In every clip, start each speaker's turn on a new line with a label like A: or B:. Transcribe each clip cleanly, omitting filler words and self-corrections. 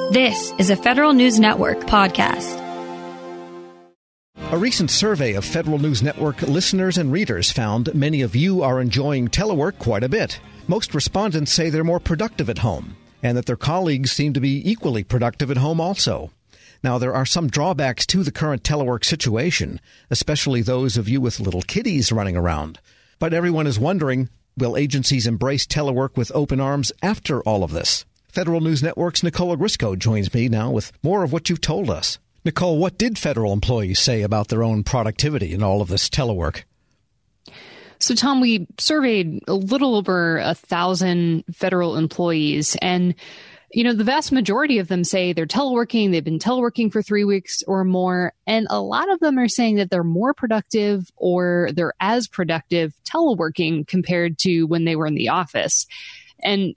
A: This is a Federal News Network podcast.
B: A recent survey of Federal News Network listeners and readers found many of you are enjoying telework quite a bit. Most respondents say they're more productive at home, and that their colleagues seem to be equally productive at home also. Now, there are some drawbacks to the current telework situation, especially those of you with little kiddies running around. But everyone is wondering, will agencies embrace telework with open arms after all of this? Federal News Network's Nicole Ogrysko joins me now with more of what you've told us. Nicole, what did federal employees say about their own productivity in all of this telework?
C: So, Tom, we surveyed a little over 1,000 federal employees, and the vast majority of them say they're teleworking. They've been teleworking for 3 weeks or more. And a lot of them are saying that they're more productive or they're as productive teleworking compared to when they were in the office. And,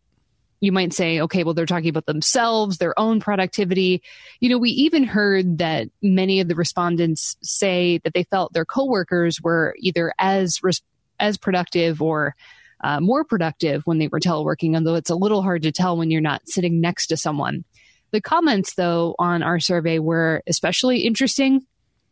C: you might say, okay, well, they're talking about themselves, their own productivity. We even heard that many of the respondents say that they felt their coworkers were either as productive or more productive when they were teleworking, although it's a little hard to tell when you're not sitting next to someone. The comments, though, on our survey were especially interesting.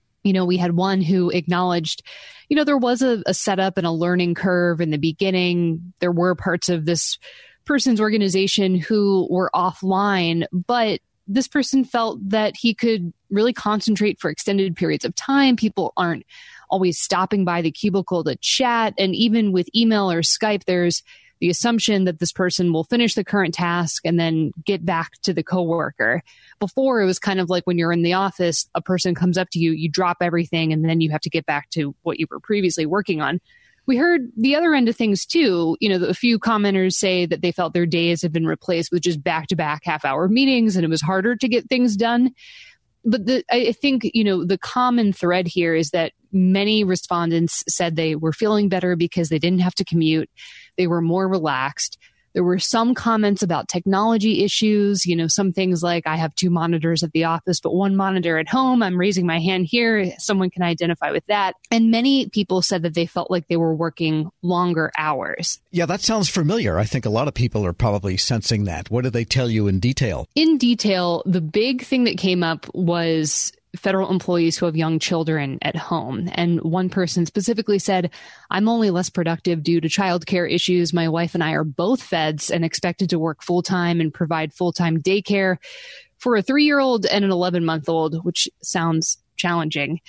C: We had one who acknowledged, there was a setup and a learning curve in the beginning. There were parts of this person's organization who were offline, but this person felt that he could really concentrate for extended periods of time. People aren't always stopping by the cubicle to chat. And even with email or Skype, there's the assumption that this person will finish the current task and then get back to the coworker. Before, it was kind of like when you're in the office, a person comes up to you, you drop everything, and then you have to get back to what you were previously working on. We heard the other end of things, too. A few commenters say that they felt their days have been replaced with just back-to-back half-hour meetings, and it was harder to get things done. But I think, the common thread here is that many respondents said they were feeling better because they didn't have to commute. They were more relaxed. There were some comments about technology issues, some things like, I have 2 monitors at the office, but 1 monitor at home. I'm raising my hand here. Someone can identify with that. And many people said that they felt like they were working longer hours.
B: Yeah, that sounds familiar. I think a lot of people are probably sensing that. What did they tell you in detail?
C: In detail, the big thing that came up was federal employees who have young children at home. And one person specifically said, I'm only less productive due to childcare issues. My wife and I are both feds and expected to work full-time and provide full-time daycare for a 3-year-old and an 11-month-old, which sounds challenging.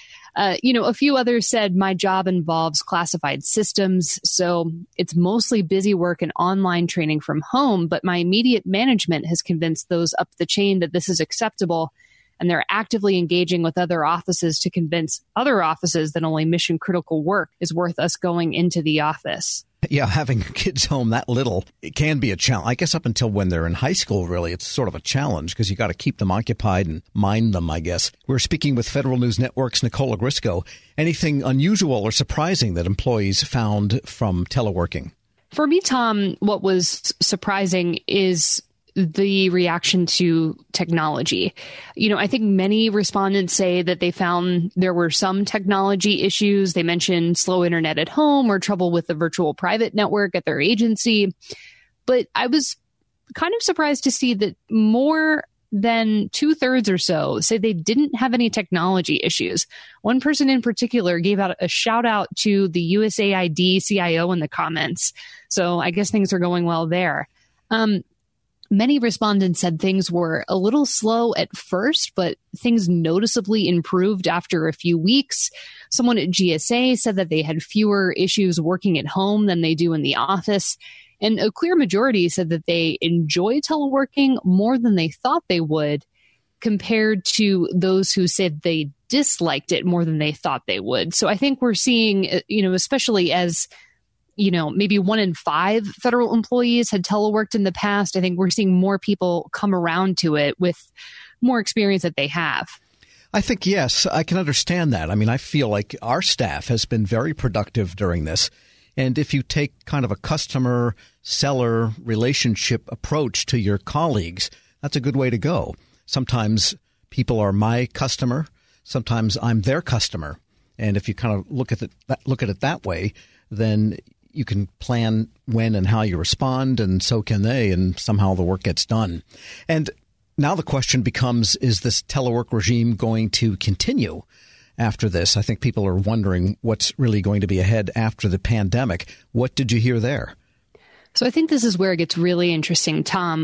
C: A few others said, my job involves classified systems, so it's mostly busy work and online training from home, but my immediate management has convinced those up the chain that this is acceptable. And they're actively engaging with other offices to convince other offices that only mission critical work is worth us going into the office.
B: Yeah, having kids home that little, it can be a challenge. I guess up until when they're in high school, really, it's sort of a challenge because you got to keep them occupied and mind them, I guess. We're speaking with Federal News Network's Nicole Ogrysko. Anything unusual or surprising that employees found from teleworking?
C: For me, Tom, what was surprising is the reaction to technology. I think many respondents say that they found there were some technology issues. They mentioned slow internet at home or trouble with the virtual private network at their agency. But I was kind of surprised to see that more than 2/3 or so say they didn't have any technology issues. One person in particular gave out a shout out to the USAID CIO in the comments. So I guess things are going well there. Many respondents said things were a little slow at first, but things noticeably improved after a few weeks. Someone at GSA said that they had fewer issues working at home than they do in the office. And a clear majority said that they enjoy teleworking more than they thought they would, compared to those who said they disliked it more than they thought they would. So I think we're seeing, especially as maybe 1 in 5 federal employees had teleworked in the past. I think we're seeing more people come around to it with more experience that they have.
B: I think, yes, I can understand that. I mean, I feel like our staff has been very productive during this. And if you take kind of a customer-seller relationship approach to your colleagues, that's a good way to go. Sometimes people are my customer. Sometimes I'm their customer. And if you kind of look at it that way, then you can plan when and how you respond, and so can they, and somehow the work gets done. And Now the question becomes, is this telework regime going to continue after this? I think people are wondering what's really going to be ahead after the pandemic. What did you hear there?
C: So I think this is where it gets really interesting, Tom.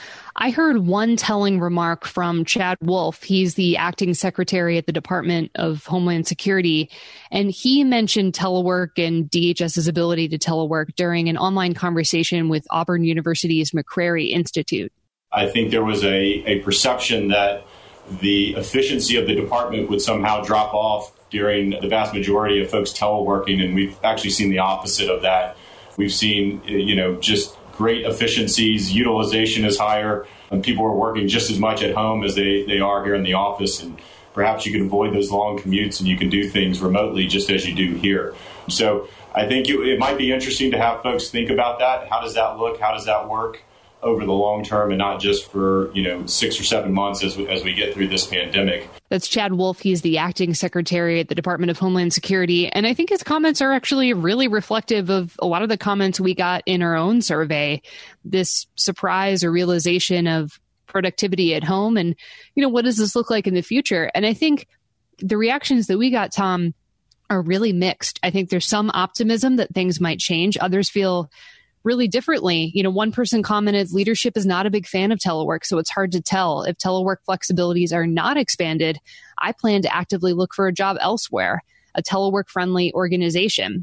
C: I heard one telling remark from Chad Wolf. He's the acting secretary at the Department of Homeland Security, and he mentioned telework and DHS's ability to telework during an online conversation with Auburn University's McCrary Institute.
D: I think there was a perception that the efficiency of the department would somehow drop off during the vast majority of folks teleworking, and we've actually seen the opposite of that. We've seen, just great efficiencies. Utilization is higher, and people are working just as much at home as they are here in the office. And perhaps you can avoid those long commutes and you can do things remotely just as you do here. So I think it might be interesting to have folks think about that. How does that look? How does that work over the long term, and not just for 6 or 7 months as we get through this pandemic?
C: That's Chad Wolf. He's the acting secretary at the Department of Homeland Security. And I think his comments are actually really reflective of a lot of the comments we got in our own survey, this surprise or realization of productivity at home. And, what does this look like in the future? And I think the reactions that we got, Tom, are really mixed. I think there's some optimism that things might change. Others feel really differently. One person commented, leadership is not a big fan of telework, so it's hard to tell. If telework flexibilities are not expanded, I plan to actively look for a job elsewhere, a telework-friendly organization.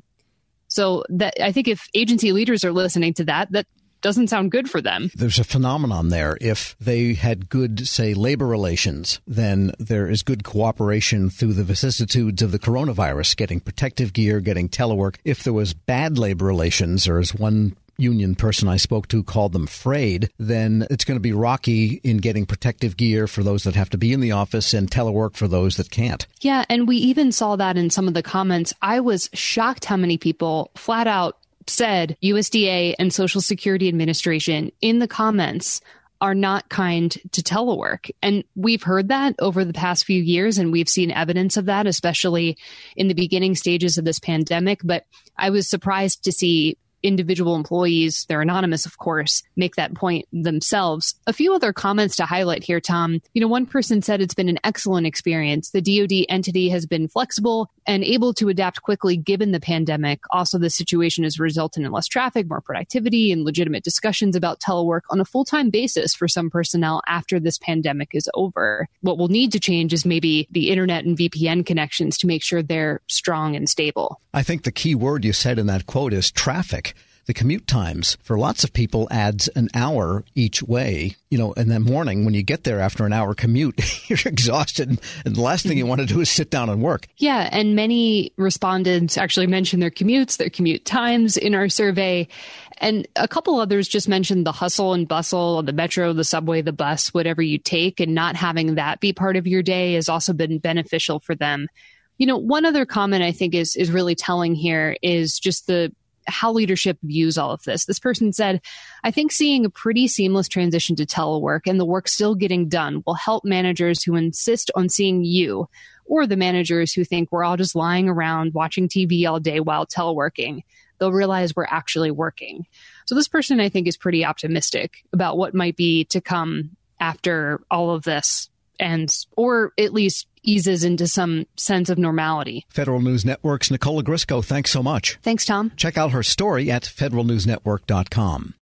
C: So that, I think if agency leaders are listening to that doesn't sound good for them.
B: There's a phenomenon there. If they had good, say, labor relations, then there is good cooperation through the vicissitudes of the coronavirus, getting protective gear, getting telework. If there was bad labor relations, or as one union person I spoke to called them frayed, then it's going to be rocky in getting protective gear for those that have to be in the office and telework for those that can't.
C: Yeah, and we even saw that in some of the comments. I was shocked how many people flat out said USDA and Social Security Administration in the comments are not kind to telework. And we've heard that over the past few years, and we've seen evidence of that, especially in the beginning stages of this pandemic. But I was surprised to see individual employees, they're anonymous, of course, make that point themselves. A few other comments to highlight here, Tom. One person said it's been an excellent experience. The DoD entity has been flexible and able to adapt quickly given the pandemic. Also, the situation has resulted in less traffic, more productivity, and legitimate discussions about telework on a full-time basis for some personnel after this pandemic is over. What will need to change is maybe the internet and VPN connections to make sure they're strong and stable.
B: I think the key word you said in that quote is traffic. The commute times for lots of people adds an hour each way. In the morning when you get there after an hour commute, you're exhausted. And the last thing you want to do is sit down and work.
C: Yeah. And many respondents actually mentioned their commutes, their commute times in our survey. And a couple others just mentioned the hustle and bustle of the metro, the subway, the bus, whatever you take, and not having that be part of your day has also been beneficial for them. One other comment I think is really telling here is just how leadership views all of this. This person said, I think seeing a pretty seamless transition to telework and the work still getting done will help managers who insist on seeing you, or the managers who think we're all just lying around watching TV all day while teleworking. They'll realize we're actually working. So this person, I think, is pretty optimistic about what might be to come after all of this ends, or at least eases into some sense of normality.
B: Federal News Network's Nicola Grisco, thanks so much.
C: Thanks, Tom.
B: Check out her story at federalnewsnetwork.com.